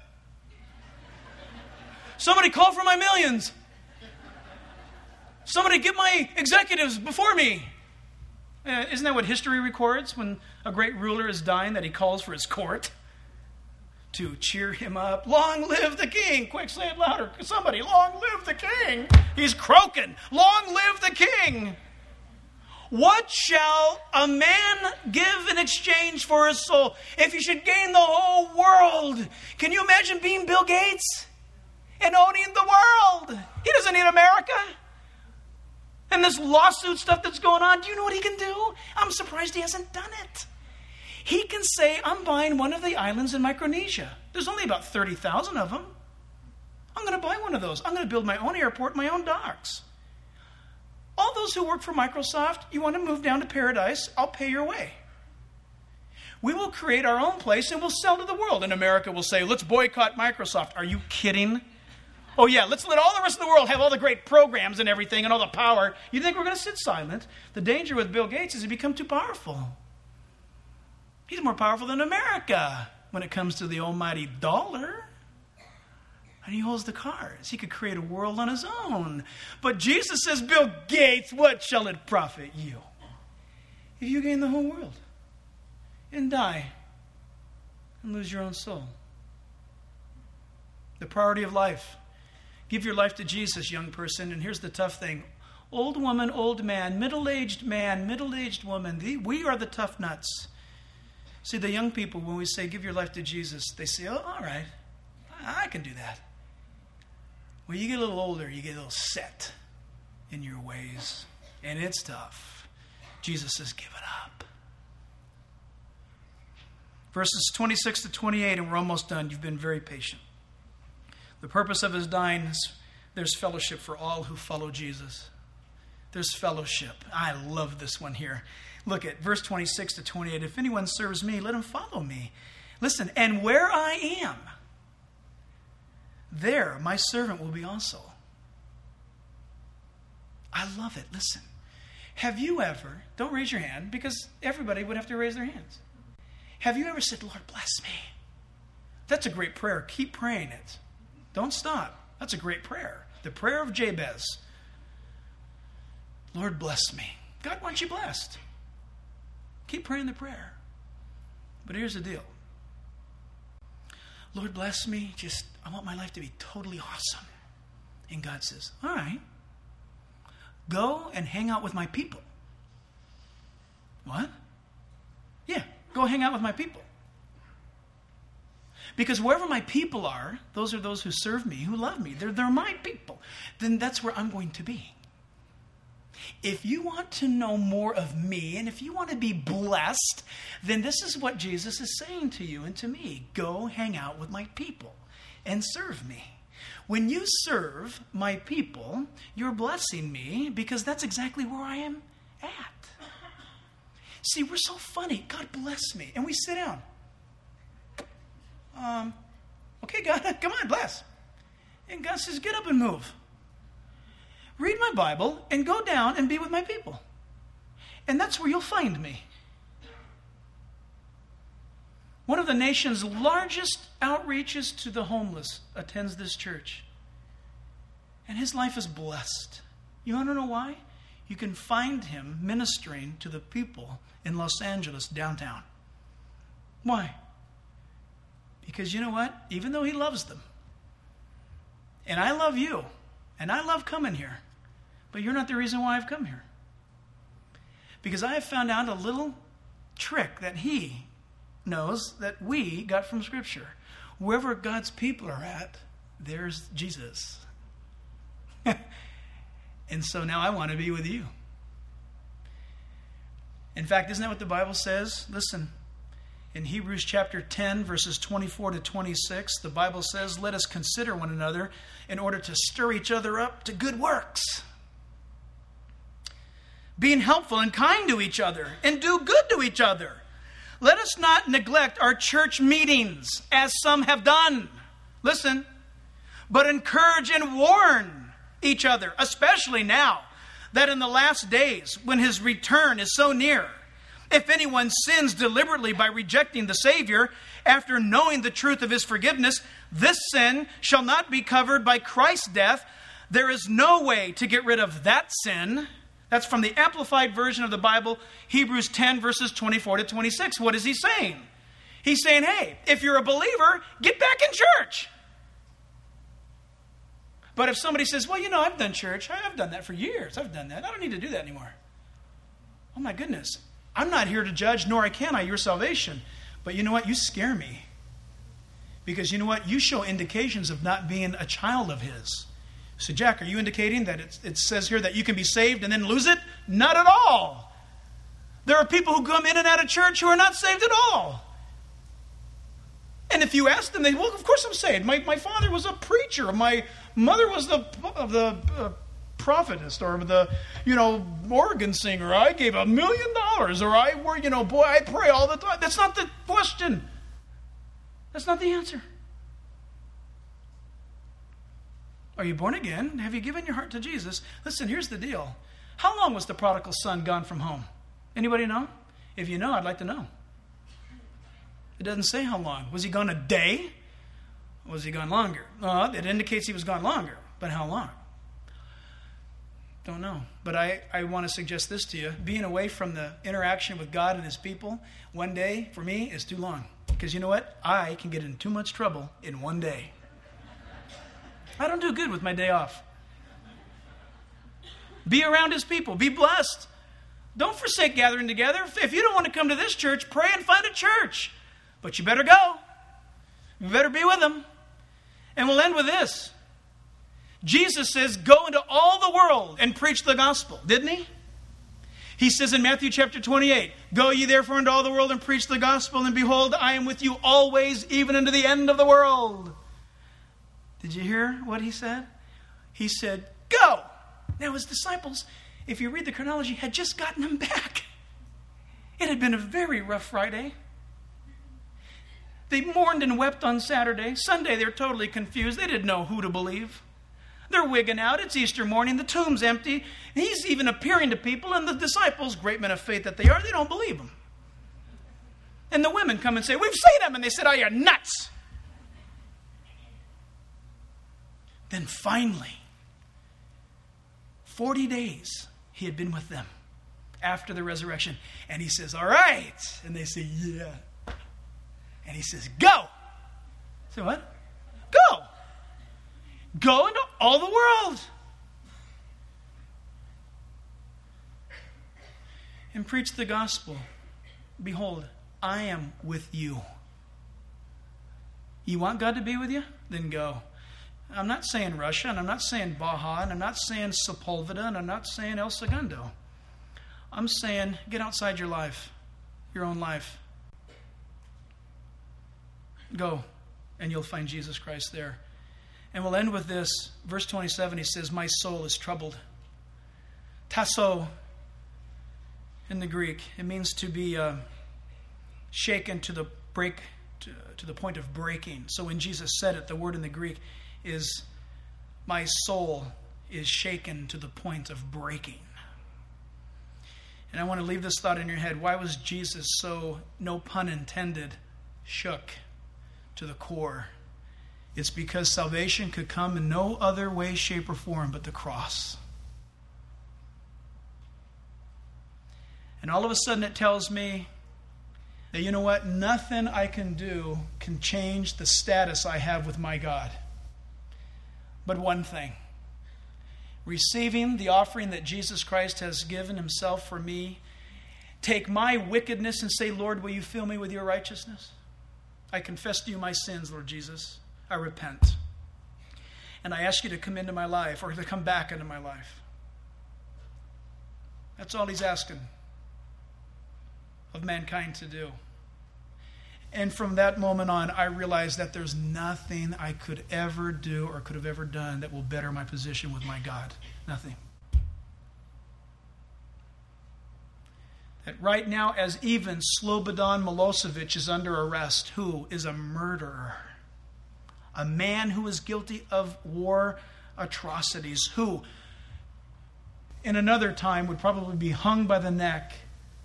somebody call for my millions. Somebody get my executives before me. Isn't that what history records when a great ruler is dying, that he calls for his court to cheer him up? Long live the king! Quick, say it louder. Somebody, long live the king! He's croaking. Long live the king! What shall a man give in exchange for his soul? If he should gain the whole world. Can you imagine being Bill Gates and owning the world? He doesn't need America. And this lawsuit stuff that's going on, do you know what he can do? I'm surprised he hasn't done it. He can say, I'm buying one of the islands in Micronesia. There's only about 30,000 of them. I'm going to buy one of those. I'm going to build my own airport, my own docks. All those who work for Microsoft, you want to move down to paradise, I'll pay your way. We will create our own place and we'll sell to the world. And America will say, let's boycott Microsoft. Are you kidding? Oh yeah, let's let all the rest of the world have all the great programs and everything and all the power. You think we're going to sit silent? The danger with Bill Gates is he become too powerful. He's more powerful than America when it comes to the almighty dollar. And he holds the cards. He could create a world on his own. But Jesus says, Bill Gates, what shall it profit you if you gain the whole world and die and lose your own soul? The priority of life. Give your life to Jesus, young person. And here's the tough thing. Old woman, old man, middle-aged woman, we are the tough nuts. See, the young people, when we say, give your life to Jesus, they say, oh, all right, I can do that. When you get a little older, you get a little set in your ways. And it's tough. Jesus says, give it up. Verses 26 to 28, and we're almost done. You've been very patient. The purpose of his dying is there's fellowship for all who follow Jesus. There's fellowship. I love this one here. Look at verse 26 to 28. If anyone serves me, let him follow me. Listen, and where I am, there my servant will be also. I love it. Listen, have you ever, don't raise your hand because everybody would have to raise their hands. Have you ever said, Lord, bless me? That's a great prayer. Keep praying it. Don't stop. That's a great prayer. The prayer of Jabez. Lord, bless me. God wants you blessed. Keep praying the prayer. But here's the deal. Lord, bless me. I want my life to be totally awesome. And God says, all right, go and hang out with my people. What? Yeah, go hang out with my people. Because wherever my people are, those are those who serve me, who love me. They're my people. Then that's where I'm going to be. If you want to know more of me, and if you want to be blessed, then this is what Jesus is saying to you and to me. Go hang out with my people and serve me. When you serve my people, you're blessing me because that's exactly where I am at. See, we're so funny. God bless me. And we sit down. Okay, God, come on, bless. And God says, get up and move. Read my Bible and go down and be with my people. And that's where you'll find me. One of the nation's largest outreaches to the homeless attends this church. And his life is blessed. You want to know why? You can find him ministering to the people in Los Angeles downtown. Why? Because you know what? Even though he loves them, and I love you, and I love coming here, but you're not the reason why I've come here. Because I have found out a little trick that he knows that we got from Scripture. Wherever God's people are at, there's Jesus. And so now I want to be with you. In fact, isn't that what the Bible says? Listen. In Hebrews chapter 10, verses 24 to 26, the Bible says, let us consider one another in order to stir each other up to good works. Being helpful and kind to each other and do good to each other. Let us not neglect our church meetings as some have done. Listen, but encourage and warn each other, especially now that in the last days when his return is so near. If anyone sins deliberately by rejecting the Savior, after knowing the truth of his forgiveness, this sin shall not be covered by Christ's death. There is no way to get rid of that sin. That's from the Amplified Version of the Bible, Hebrews 10, verses 24 to 26. What is he saying? He's saying, hey, if you're a believer, get back in church. But if somebody says, well, I've done church. I've done that for years. I've done that. I don't need to do that anymore. Oh, my goodness. I'm not here to judge, nor can I your salvation. But you know what? You scare me. Because you know what? You show indications of not being a child of his. So, Jack, are you indicating that it says here that you can be saved and then lose it? Not at all. There are people who come in and out of church who are not saved at all. And if you ask them, well, of course I'm saved. My father was a preacher. My mother was the prophetess or the, organ singer. I gave $1 million. Or I pray all the time. That's not the question. That's not the answer. Are you born again? Have you given your heart to Jesus? Listen, here's the deal. How long was the prodigal son gone from home? Anybody know? If you know, I'd like to know. It doesn't say how long. Was he gone a day? Was he gone longer? It indicates he was gone longer. But how long? Don't know. But I want to suggest this to you. Being away from the interaction with God and his people, one day, for me, is too long. Because you know what? I can get in too much trouble in one day. I don't do good with my day off. Be around his people. Be blessed. Don't forsake gathering together. If you don't want to come to this church, pray and find a church. But you better go. You better be with them. And we'll end with this. Jesus says, go into all the world and preach the gospel. Didn't he? He says in Matthew chapter 28, go ye therefore into all the world and preach the gospel, and behold, I am with you always, even unto the end of the world. Did you hear what he said? He said, go. Now his disciples, if you read the chronology, had just gotten him back. It had been a very rough Friday. They mourned and wept on Saturday. Sunday, they're totally confused. They didn't know who to believe. They're wigging out. It's Easter morning. The tomb's empty. He's even appearing to people, and the disciples, great men of faith that they are, they don't believe him. And the women come and say, we've seen him. And they said, oh, you're nuts. Then finally, 40 days he had been with them after the resurrection. And he says, all right. And they say, yeah. And he says, go. Say what? Go. Go into all the world. And preach the gospel. Behold, I am with you. You want God to be with you? Then go. I'm not saying Russia, and I'm not saying Baja, and I'm not saying Sepulveda, and I'm not saying El Segundo. I'm saying get outside your life, your own life. Go, and you'll find Jesus Christ there. And we'll end with this. Verse 27, he says, my soul is troubled. Tasso in the Greek, it means to be shaken to the point of breaking. So when Jesus said it, the word in the Greek is, my soul is shaken to the point of breaking. And I want to leave this thought in your head. Why was Jesus so, no pun intended, shook to the core? It's because salvation could come in no other way, shape, or form but the cross. And all of a sudden it tells me that, you know what? Nothing I can do can change the status I have with my God. But one thing. Receiving the offering that Jesus Christ has given himself for me. Take my wickedness and say, Lord, will you fill me with your righteousness? I confess to you my sins, Lord Jesus. I repent. And I ask you to come into my life, or to come back into my life. That's all he's asking of mankind to do. And from that moment on, I realized that there's nothing I could ever do or could have ever done that will better my position with my God. Nothing. That right now, as even Slobodan Milosevic is under arrest, who is a murderer, a man who is guilty of war atrocities, who in another time would probably be hung by the neck.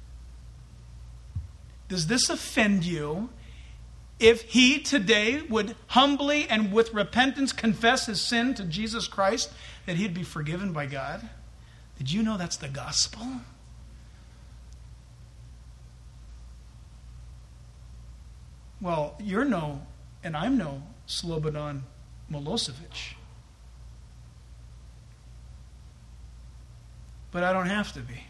Does this offend you if he today would humbly and with repentance confess his sin to Jesus Christ, that he'd be forgiven by God? Did you know that's the gospel? Well, you're no, and I'm no Slobodan Milosevic. But I don't have to be.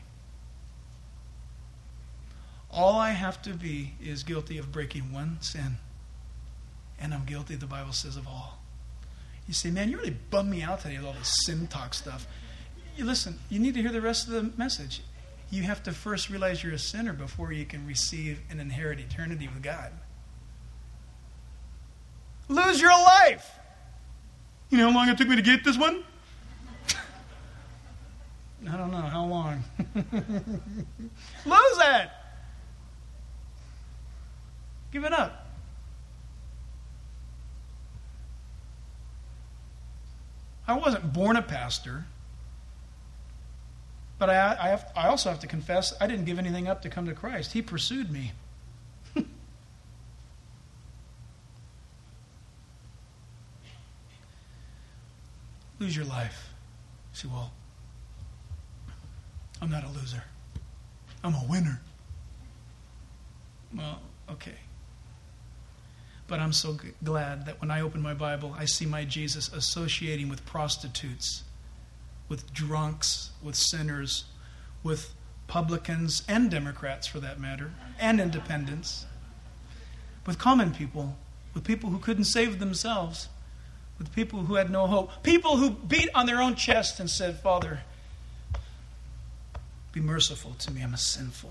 All I have to be is guilty of breaking one sin. And I'm guilty, the Bible says, of all. You say, man, you really bummed me out today with all this sin talk stuff. You listen, you need to hear the rest of the message. You have to first realize you're a sinner before you can receive and inherit eternity with God. Lose your life. You know how long it took me to get this one? I don't know. How long? Lose it. Give it up. I wasn't born a pastor. But I also have to confess, I didn't give anything up to come to Christ. He pursued me. Lose your life. You say, well, I'm not a loser. I'm a winner. Well, okay. But I'm so glad that when I open my Bible, I see my Jesus associating with prostitutes, with drunks, with sinners, with publicans and Democrats for that matter, and independents, with common people, with people who couldn't save themselves, with people who had no hope, people who beat on their own chest and said, Father, be merciful to me, I'm a sinful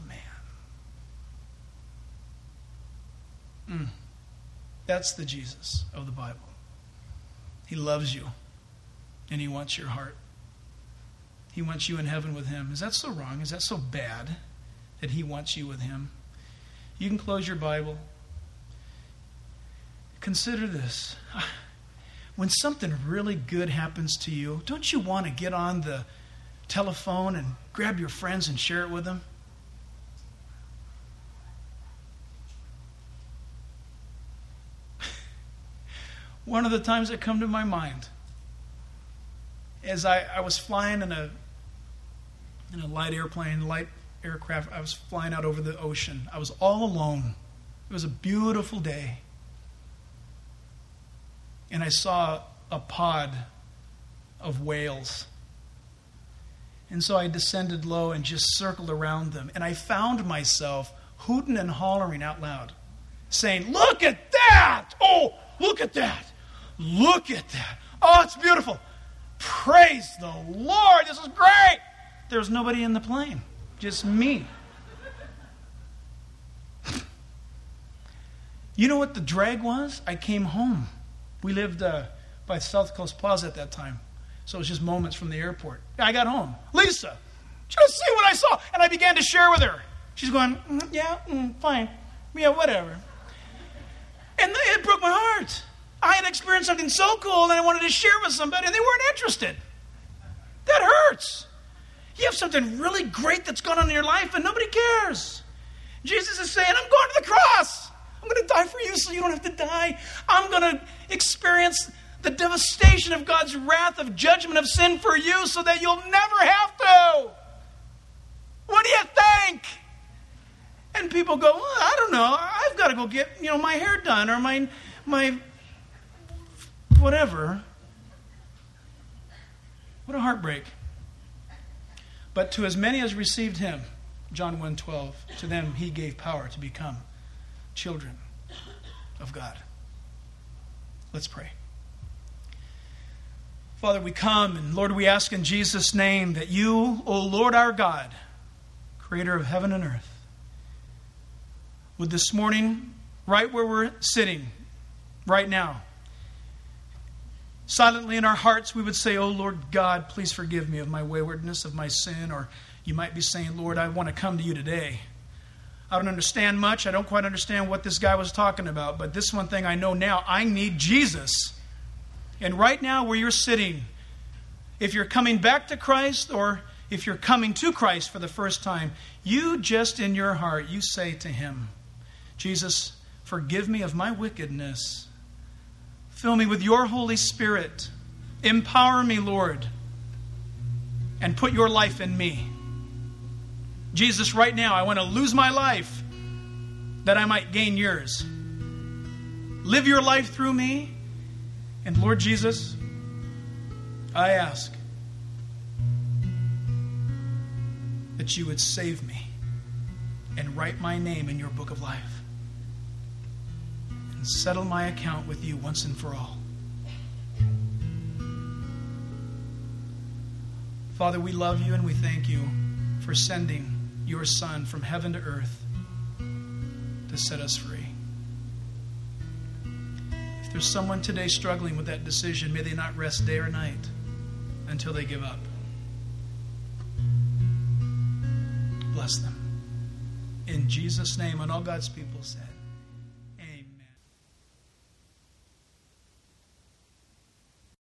man. That's the Jesus of the Bible. He loves you, and he wants your heart. He wants you in heaven with him. Is that so wrong? Is that so bad that he wants you with him? You can close your Bible. Consider this. When something really good happens to you, don't you want to get on the telephone and grab your friends and share it with them? One of the times that come to my mind, as I was flying in a light aircraft, I was flying out over the ocean. I was all alone. It was a beautiful day. And I saw a pod of whales. And so I descended low and just circled around them. And I found myself hooting and hollering out loud, saying, look at that! Oh, look at that! Look at that! Oh, it's beautiful! Praise the Lord! This is great! There was nobody in the plane, just me. You know what the drag was? I came home. We lived by South Coast Plaza at that time. So it was just moments from the airport. I got home. Lisa, just see what I saw. And I began to share with her. She's going, fine. Yeah, whatever. And it broke my heart. I had experienced something so cool and I wanted to share with somebody and they weren't interested. That hurts. You have something really great that's gone on in your life and nobody cares. Jesus is saying, I'm going to the cross. I'm going to die for you so you don't have to die. I'm going to experience the devastation of God's wrath of judgment of sin for you so that you'll never have to. What do you think? And people go, well, I don't know. I've got to go get, my hair done or my whatever. What a heartbreak. But to as many as received him, John 1:12, to them he gave power to become children of God. Let's pray. Father, we come, and Lord, we ask in Jesus' name that you, O Lord our God, creator of heaven and earth, would this morning, right where we're sitting, right now, silently in our hearts, we would say, oh Lord God, please forgive me of my waywardness, of my sin. Or you might be saying, Lord, I want to come to you today. I don't understand much. I don't quite understand what this guy was talking about. But this one thing I know now, I need Jesus. And right now where you're sitting, if you're coming back to Christ or if you're coming to Christ for the first time, you just in your heart, you say to him, Jesus, forgive me of my wickedness. Fill me with your Holy Spirit. Empower me, Lord. and put your life in me. Jesus, right now, I want to lose my life that I might gain yours. Live your life through me. And Lord Jesus, I ask that you would save me and write my name in your book of life and settle my account with you once and for all. Father, we love you and we thank you for sending your Son from heaven to earth to set us free. If there's someone today struggling with that decision, may they not rest day or night until they give up. Bless them. In Jesus' name, and all God's people said.